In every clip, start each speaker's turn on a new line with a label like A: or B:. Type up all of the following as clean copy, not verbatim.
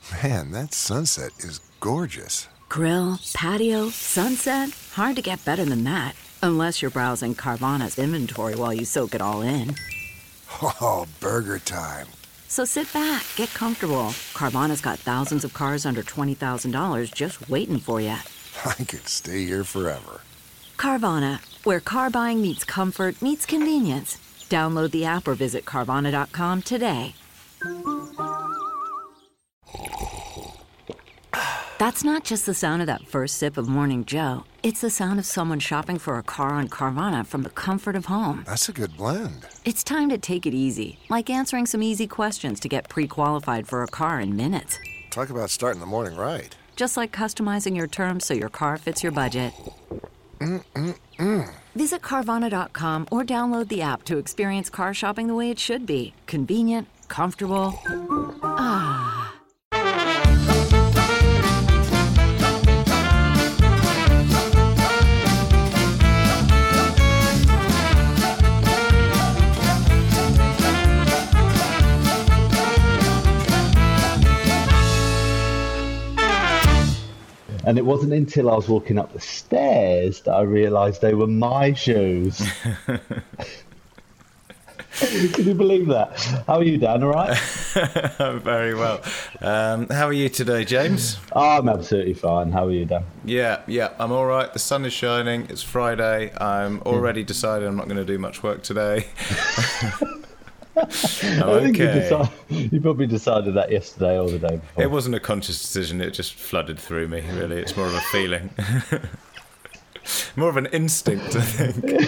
A: Man, that sunset is gorgeous.
B: Grill, patio, sunset. Hard to get better than that. Unless you're browsing Carvana's inventory while you soak it all in.
A: Oh, burger time.
B: So sit back, get comfortable. Carvana's got thousands of cars under $20,000 just waiting for you.
A: I could stay here forever.
B: Carvana, where car buying meets comfort, meets convenience. Download the app or visit Carvana.com today. That's not just the sound of that first sip of Morning Joe. It's the sound of someone shopping for a car on Carvana from the comfort of home.
A: That's a good blend.
B: It's time to take it easy, like answering some easy questions to get pre-qualified for a car in minutes.
A: Talk about starting the morning right.
B: Just like customizing your terms so your car fits your budget. Visit Carvana.com or download the app to experience car shopping the way it should be. Convenient, comfortable. Ah.
C: And it wasn't until I was walking up the stairs that I realised they were my shoes. Can you believe that? How are you, Dan? All right?
D: I'm very well. How are you today, James?
C: Oh, I'm absolutely fine. How are you, Dan?
D: Yeah, I'm all right. The sun is shining. It's Friday. I'm already decided I'm not going to do much work today.
C: I think you probably decided that yesterday or the day before.
D: It wasn't a conscious decision. It just flooded through me, really. It's more of a feeling. More of an instinct, I think.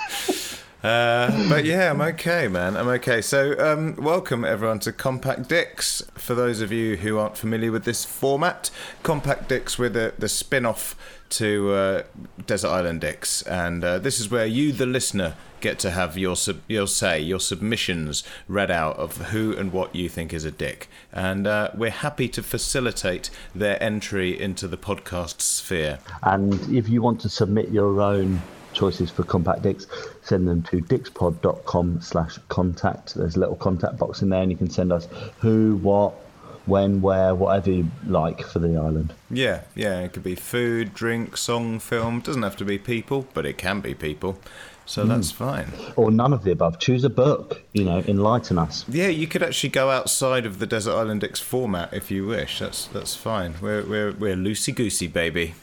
D: But yeah, I'm okay, man. I'm okay. So welcome, everyone, to Compact Dicks. For those of you who aren't familiar with this format, Compact Dicks, we're the spin-off to Desert Island Dicks. And this is where you, the listener, get to have your submissions read out of who and what you think is a dick. And we're happy to facilitate their entry into the podcast sphere.
C: And if you want to submit your own choices for Compact Dicks, send them to dixpod.com/contact. There's a little contact box in there and you can send us who, what, when, where, whatever you like for the island. Yeah,
D: it could be food, drink, song, film. It doesn't have to be people, but it can be people. So that's fine.
C: Or none of the above. Choose a book, enlighten us.
D: Yeah, you could actually go outside of the Desert Island Dicks format if you wish. That's fine. We're loosey-goosey, baby.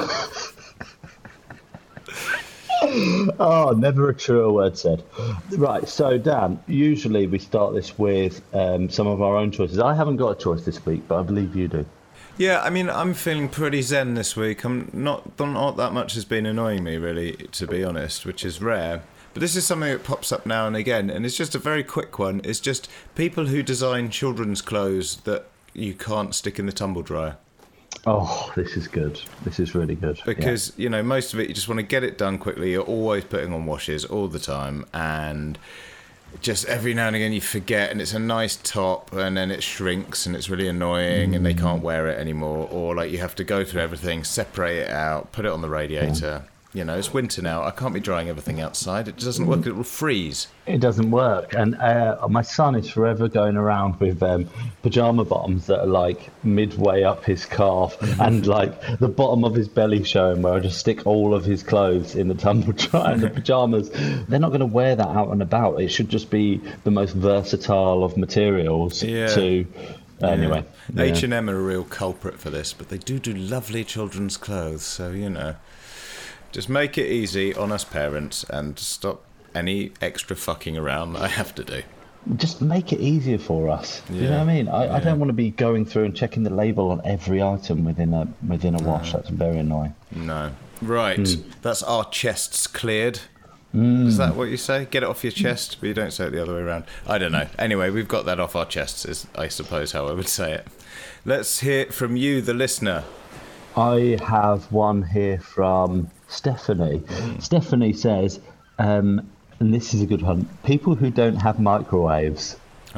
C: Oh, never a truer word said. Right, so Dan, usually we start this with some of our own choices. I haven't got a choice this week, but I believe you do.
D: Yeah, I mean, I'm feeling pretty zen this week. Not that much has been annoying me, really, to be honest, which is rare. But this is something that pops up now and again, and it's just a very quick one. It's just people who design children's clothes that you can't stick in the tumble dryer.
C: Oh, this is good. This is really good.
D: Because, most of it, you just want to get it done quickly. You're always putting on washes all the time, and just every now and again you forget, and it's a nice top and then it shrinks and it's really annoying and they can't wear it anymore, or like you have to go through everything, separate it out, put it on the radiator. It's winter now, I can't be drying everything outside. It just doesn't work. It will freeze.
C: It doesn't work. And my son is forever going around with pajama bottoms that are like midway up his calf and like the bottom of his belly showing, where I just stick all of his clothes in the tumble dryer. And the pajamas, they're not going to wear that out and about. It should just be the most versatile of materials to... Anyway.
D: H&M are a real culprit for this, but they do lovely children's clothes, so, just make it easy on us parents and stop any extra fucking around that I have to do.
C: Just make it easier for us. You know what I mean? I don't want to be going through and checking the label on every item within a wash. That's very annoying.
D: No. Right. That's our chests cleared. Is that what you say? Get it off your chest, but you don't say it the other way around. I don't know. Anyway, we've got that off our chests, is I suppose how I would say it. Let's hear it from you, the listener.
C: I have one here from Stephanie. Stephanie says, and this is a good one, people who don't have microwaves.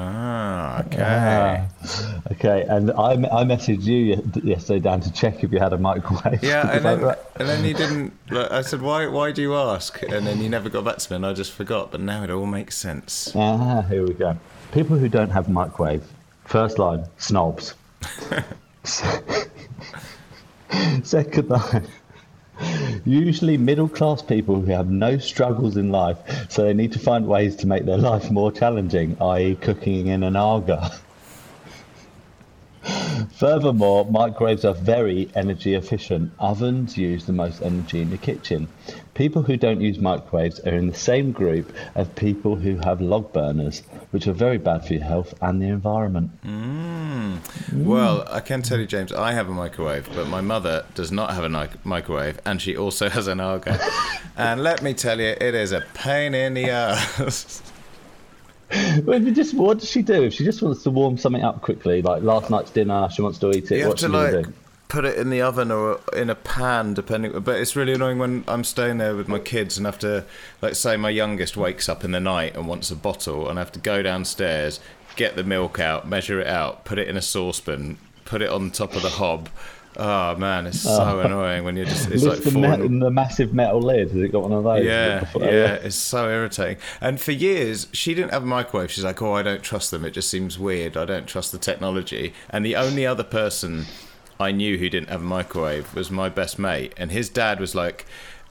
D: Okay.
C: Okay, and I messaged you yesterday, Dan, to check if you had a microwave.
D: Yeah, and then you didn't. I said, why do you ask? And then you never got back to me, and I just forgot. But now it all makes sense.
C: Here we go. People who don't have a microwave. First line, snobs. Second line. Usually middle-class people who have no struggles in life, so they need to find ways to make their life more challenging, i.e. cooking in an Aga. Furthermore, microwaves are very energy efficient. Ovens use the most energy in the kitchen. People who don't use microwaves are in the same group as people who have log burners, which are very bad for your health and the environment.
D: Well, I can tell you, James, I have a microwave, but my mother does not have a microwave, and she also has an Aga. And let me tell you, it is a pain in the ass.
C: What does she do? If she just wants to warm something up quickly, like last night's dinner, she wants to eat it,
D: You have
C: what's
D: to,
C: she going to
D: like,
C: do?
D: put it in the oven or in a pan, depending. But it's really annoying when I'm staying there with my kids and have to, like, say my youngest wakes up in the night and wants a bottle, and I have to go downstairs, get the milk out, measure it out, put it in a saucepan, put it on top of the hob. Oh man, it's so annoying when you're just—it's like
C: the massive metal lid. Has it got one of those?
D: Yeah, it's so irritating. And for years, she didn't have a microwave. She's like, "Oh, I don't trust them. It just seems weird. I don't trust the technology." And the only other person I knew who didn't have a microwave was my best mate, and his dad was like,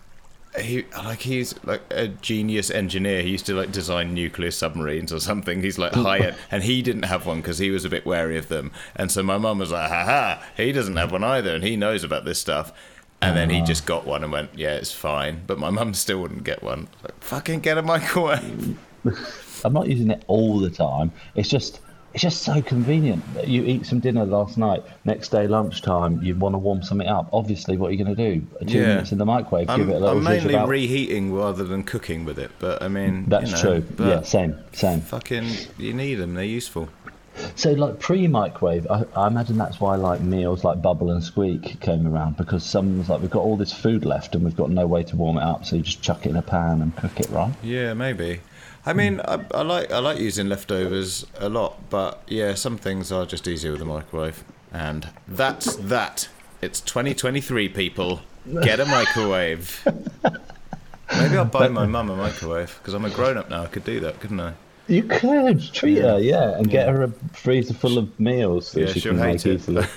D: he's like a genius engineer. He used to like design nuclear submarines or something. He's like high end, and he didn't have one because he was a bit wary of them. And so my mum was like, "Ha, he doesn't have one either, and he knows about this stuff." And then he just got one and went, "Yeah, it's fine." But my mum still wouldn't get one. Like, fucking get a microwave.
C: I'm not using it all the time. It's just so convenient. You eat some dinner last night, next day lunchtime, you want to warm something up. Obviously, what are you going to do? 2 minutes in the microwave, give it a little
D: I'm mainly
C: about.
D: reheating rather than cooking with it, but I mean...
C: That's true. Yeah, same.
D: Fucking, you need them, they're useful.
C: So, like, pre-microwave, I imagine that's why, like, meals like Bubble and Squeak came around, because someone's like, we've got all this food left and we've got no way to warm it up, so you just chuck it in a pan and cook it, right?
D: Yeah, maybe. I mean, I like using leftovers a lot, but yeah, some things are just easier with a microwave. And that's that. It's 2023, people. Get a microwave. Maybe I'll buy my mum a microwave, because I'm a grown-up now. I could do that, couldn't I?
C: You could treat her, and get her a freezer full of meals that she
D: she'll
C: can make
D: hate it.
C: easily.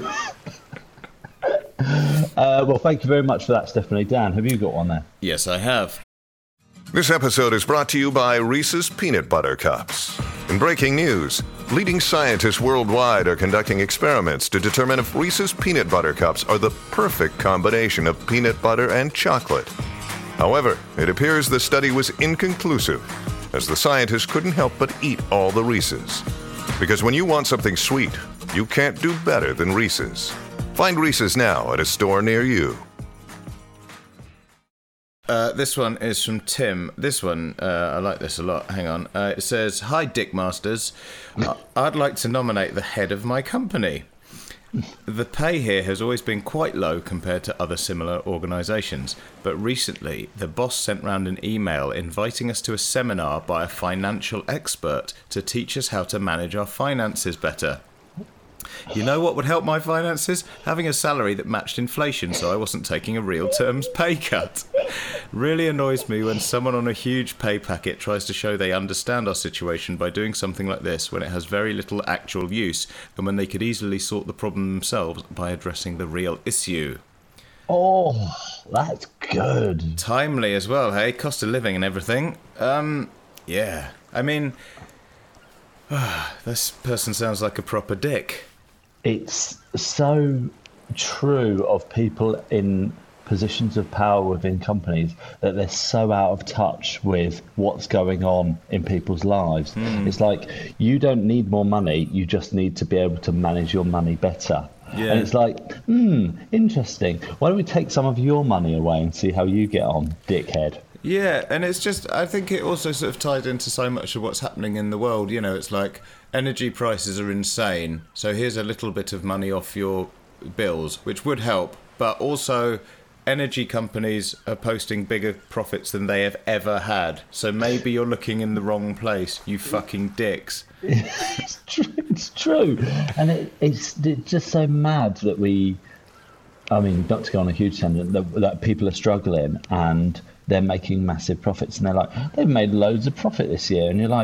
C: Well, thank you very much for that, Stephanie. Dan, have you got one there?
D: Yes, I have.
E: This episode is brought to you by Reese's Peanut Butter Cups. In breaking news, leading scientists worldwide are conducting experiments to determine if Reese's Peanut Butter Cups are the perfect combination of peanut butter and chocolate. However, it appears the study was inconclusive, as the scientists couldn't help but eat all the Reese's. Because when you want something sweet, you can't do better than Reese's. Find Reese's now at a store near you.
D: This one is from Tim. This one, I like this a lot. Hang on. It says, "Hi, Dickmasters. I'd like to nominate the head of my company. The pay here has always been quite low compared to other similar organisations, but recently the boss sent round an email inviting us to a seminar by a financial expert to teach us how to manage our finances better. You know what would help my finances? Having a salary that matched inflation so I wasn't taking a real terms pay cut. Really annoys me when someone on a huge pay packet tries to show they understand our situation by doing something like this when it has very little actual use and when they could easily sort the problem themselves by addressing the real issue."
C: Oh, that's good.
D: Timely as well, hey? Cost of living and everything. Yeah. I mean, this person sounds like a proper dick.
C: It's so true of people in positions of power within companies that they're so out of touch with what's going on in people's lives. It's like, you don't need more money, you just need to be able to manage your money better. Yeah. And it's like, interesting. Why don't we take some of your money away and see how you get on, dickhead?
D: Yeah, and it's just, I think it also sort of tied into so much of what's happening in the world. You know, it's like energy prices are insane, so here's a little bit of money off your bills, which would help, but also energy companies are posting bigger profits than they have ever had. So maybe you're looking in the wrong place, you fucking dicks.
C: It's true. And it's just so mad that not to go on a huge tangent, that people are struggling and they're making massive profits, and they're like, they've made loads of profit this year, and you're like,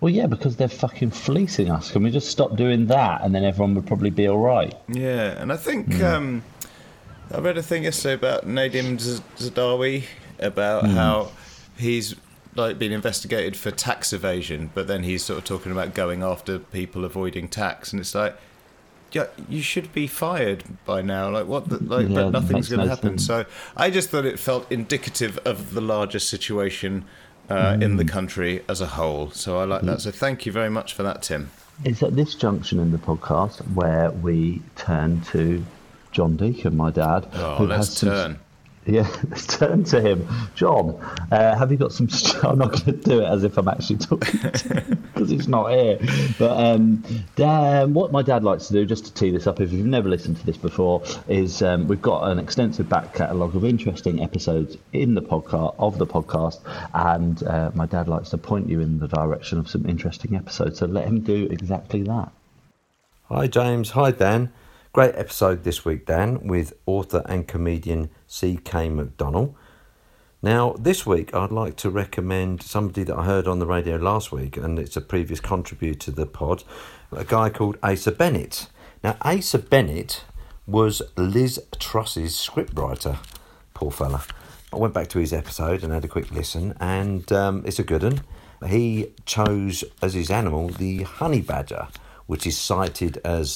C: Well, yeah, because they're fucking fleecing us. Can we just stop doing that, and then everyone would probably be all right?
D: Yeah, and I think I read a thing yesterday about Nadim Zadawi, about how he's like been investigated for tax evasion, but then he's sort of talking about going after people avoiding tax, and it's like, yeah, you should be fired by now. Like what? But nothing's going to happen.
C: Sense.
D: So I just thought it felt indicative of the larger situation in the country as a whole. So I like that. So thank you very much for that, Tim.
C: It's at this junction in the podcast where we turn to John Deacon, my dad.
D: Oh, let's turn.
C: Yeah, let's turn to him. John, have you got some... I'm not going to do it as if I'm actually talking to him because he's not here. But what my dad likes to do, just to tee this up, if you've never listened to this before, is we've got an extensive back catalogue of interesting episodes in the podcast, and my dad likes to point you in the direction of some interesting episodes. So let him do exactly that.
F: Hi, James. Hi, Dan. Great episode this week, Dan, with author and comedian C.K. McDonnell. Now, this week, I'd like to recommend somebody that I heard on the radio last week, and it's a previous contributor to the pod, a guy called Asa Bennett. Now, Asa Bennett was Liz Truss's scriptwriter. Poor fella. I went back to his episode and had a quick listen, and it's a good one. He chose as his animal the honey badger, which is cited as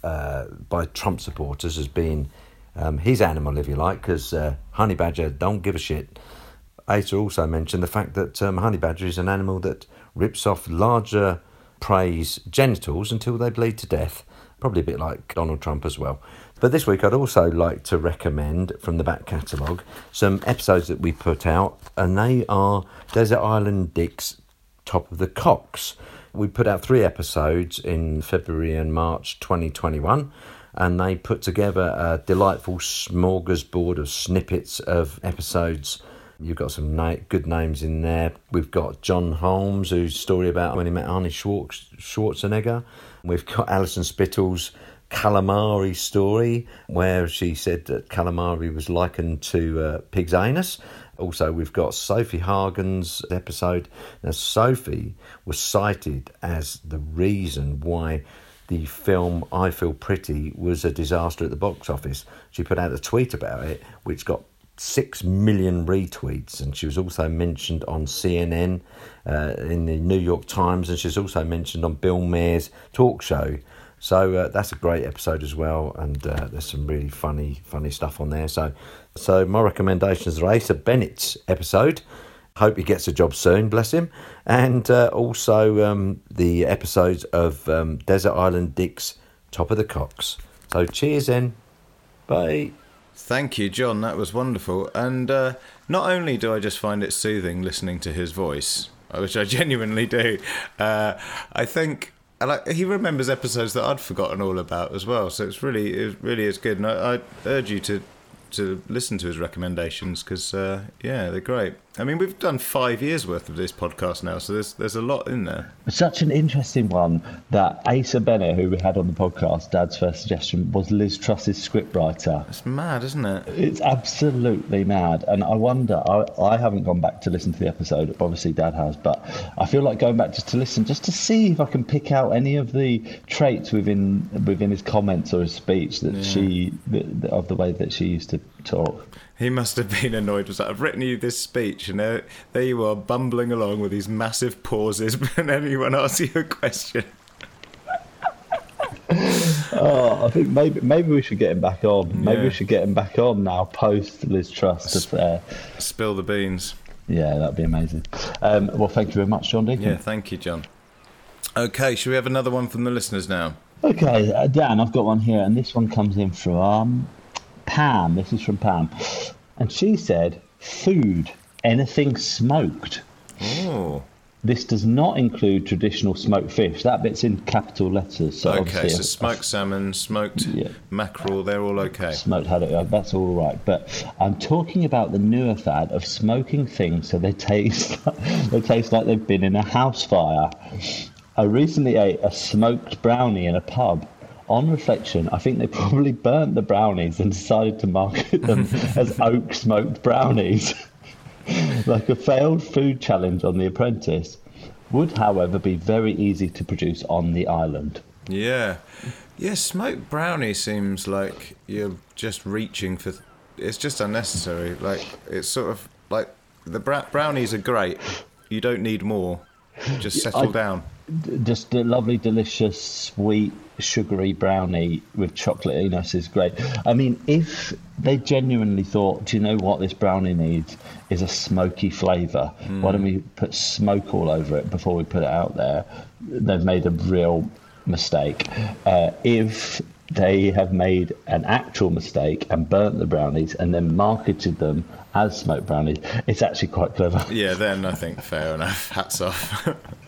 F: by Trump supporters as being his animal, if you like, because honey badger don't give a shit. Asa also mentioned the fact that honey badger is an animal that rips off larger prey's genitals until they bleed to death, probably a bit like Donald Trump as well. But this week I'd also like to recommend from the back catalogue some episodes that we put out, and they are Desert Island Dick's Top of the Cocks. We put out 3 episodes in February and March 2021, and they put together a delightful smorgasbord of snippets of episodes. You've got some good names in there. We've got John Holmes, whose story about when he met Arnie Schwarzenegger. We've got Alison Spittle's calamari story, where she said that calamari was likened to pig's anus. Also, we've got Sophie Hagen's episode. Now, Sophie was cited as the reason why the film I Feel Pretty was a disaster at the box office. She put out a tweet about it, which got 6 million retweets, and she was also mentioned on CNN, in the New York Times, and she's also mentioned on Bill Maher's talk show. So that's a great episode as well, and there's some really funny stuff on there. So my recommendations are Asa Bennett's episode. Hope he gets a job soon, bless him. And also the episodes of Desert Island Dick's Top of the Cocks. So cheers then. Bye.
D: Thank you, John. That was wonderful. And not only do I just find it soothing listening to his voice, which I genuinely do, I think he remembers episodes that I'd forgotten all about as well. So it really is good. And I urge you to listen to his recommendations because, they're great. I mean, we've done 5 years worth of this podcast now, so there's a lot in there.
C: Such an interesting one that Asa Bennett, who we had on the podcast, Dad's first suggestion, was Liz Truss's scriptwriter.
D: It's mad, isn't it?
C: It's absolutely mad. And I wonder, I haven't gone back to listen to the episode, obviously Dad has, but I feel like going back just to listen, just to see if I can pick out any of the traits within his comments or his speech that of the way that she used to talk.
D: He must have been annoyed. Was like, I've written you this speech, and there you are, bumbling along with these massive pauses, and anyone asks you a question.
C: I think maybe we should get him back on. Maybe we should get him back on now, post Liz Truss.
D: Spill the beans.
C: Yeah, that'd be amazing. Well, thank you very much, John Deacon.
D: Yeah, thank you, John. Okay, should we have another one from the listeners now?
C: Okay, Dan, I've got one here, and this one comes in from Pam. This is from Pam, and she said, "Food, anything smoked."
D: Oh.
C: This does not include traditional smoked fish. That bit's in capital letters. So
D: okay, so smoked salmon, smoked mackerel, they're all okay.
C: Smoked haddock, that's all right. But I'm talking about the newer fad of smoking things so they taste like they've been in a house fire. I recently ate a smoked brownie in a pub. On reflection, I think they probably burnt the brownies and decided to market them as oak smoked brownies. Like a failed food challenge on The Apprentice. would, however, be very easy to produce on the island.
D: Yeah. Yeah, smoked brownie seems like you're just reaching for... It's just unnecessary. Like, it's sort of like the brownies are great. You don't need more. Just settle down.
C: Just a lovely, delicious, sweet, sugary brownie with chocolatiness is great. I mean, if they genuinely thought, do you know what this brownie needs is a smoky flavour, why don't we put smoke all over it before we put it out there? They've made a real mistake. If they have made an actual mistake and burnt the brownies and then marketed them as smoked brownies, it's actually quite clever.
D: Yeah, then I think fair enough. Hats off.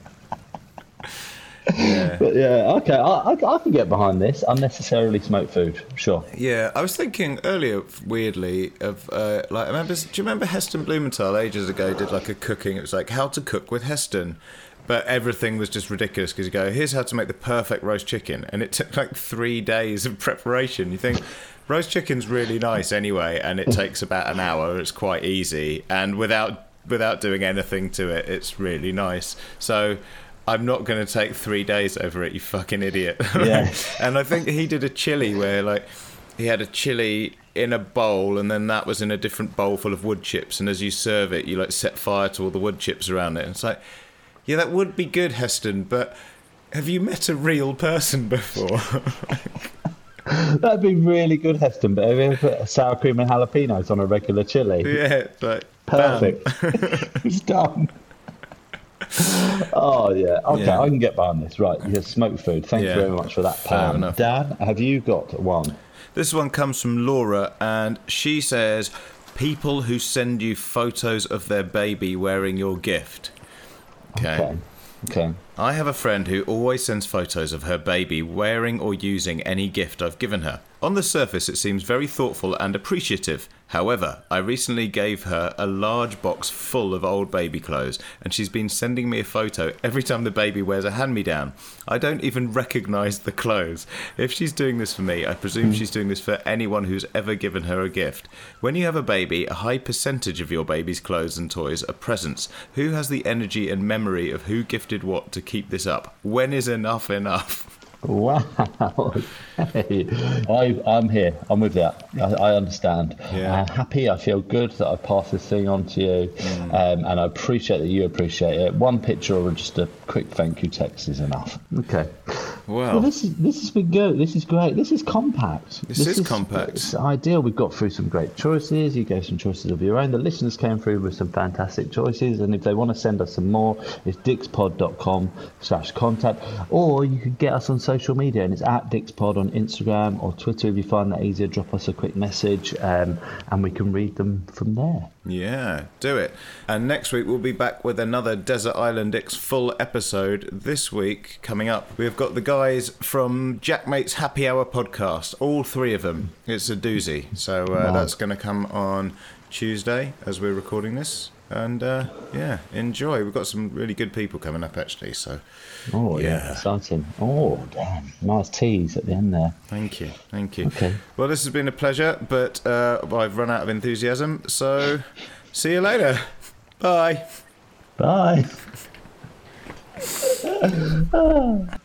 D: Yeah.
C: But yeah, okay, I can get behind this. Unnecessarily smoked food, sure.
D: Yeah, I was thinking earlier, weirdly, of like, do you remember Heston Blumenthal ages ago did like a cooking? It was like how to cook with Heston, but everything was just ridiculous because you go, here's how to make the perfect roast chicken, and it took like 3 days of preparation. You think roast chicken's really nice anyway, and it takes about an hour. It's quite easy, and without doing anything to it, it's really nice. So I'm not going to take 3 days over it, you fucking idiot.
C: Yeah.
D: And I think he did a chili where, like, he had a chili in a bowl, and then that was in a different bowl full of wood chips. And as you serve it, you, like, set fire to all the wood chips around it. And it's like, yeah, that would be good, Heston, but have you met a real person before?
C: That'd be really good, Heston, but have you ever put sour cream and jalapenos on a regular chili?
D: Yeah, it's like,
C: perfect. It's done. Oh yeah, okay,
D: Yeah.
C: I can get behind this. Right, you smoked food. Thank you
D: Yeah.
C: very much for that,
D: Fair
C: Pam.
D: enough.
C: Dan, have you got one?
D: This one comes from Laura, and she says, people who send you photos of their baby wearing your gift. Okay. I have a friend who always sends photos of her baby wearing or using any gift I've given her. On the surface, it seems very thoughtful and appreciative. However, I recently gave her a large box full of old baby clothes, and she's been sending me a photo every time the baby wears a hand-me-down. I don't even recognise the clothes. If she's doing this for me, I presume she's doing this for anyone who's ever given her a gift. When you have a baby, a high percentage of your baby's clothes and toys are presents. Who has the energy and memory of who gifted what to keep this up? When is enough enough?
C: Wow. Hey, I'm here. I'm with you. I understand.
D: Yeah.
C: I'm happy. I feel good that I've passed this thing on to you. And I appreciate that you appreciate it. One picture or just a quick thank you text is enough. Okay.
D: Well,
C: This has been good. This is great. This is compact.
D: This is compact.
C: It's ideal. We've got through some great choices. You gave some choices of your own. The listeners came through with some fantastic choices. And if they want to send us some more, it's dixpod.com/contact. Or you can get us on social media, and it's at dixpod on Instagram or Twitter. If you find that easier, drop us a quick message, and we can read them from there.
D: yeah, do it. And next week we'll be back with another Desert Island Dicks full episode. This week, coming up, we've got the guys from Jackmate's Happy Hour podcast, all three of them. It's a doozy. So that's going to come on Tuesday as we're recording this. And yeah, enjoy. We've got some really good people coming up, actually. So
C: Oh, yeah, exciting. Oh, damn. Nice tease at the end there.
D: thank you.
C: Okay.
D: Well, this has been a pleasure, but I've run out of enthusiasm. So see you later. Bye.
C: Bye.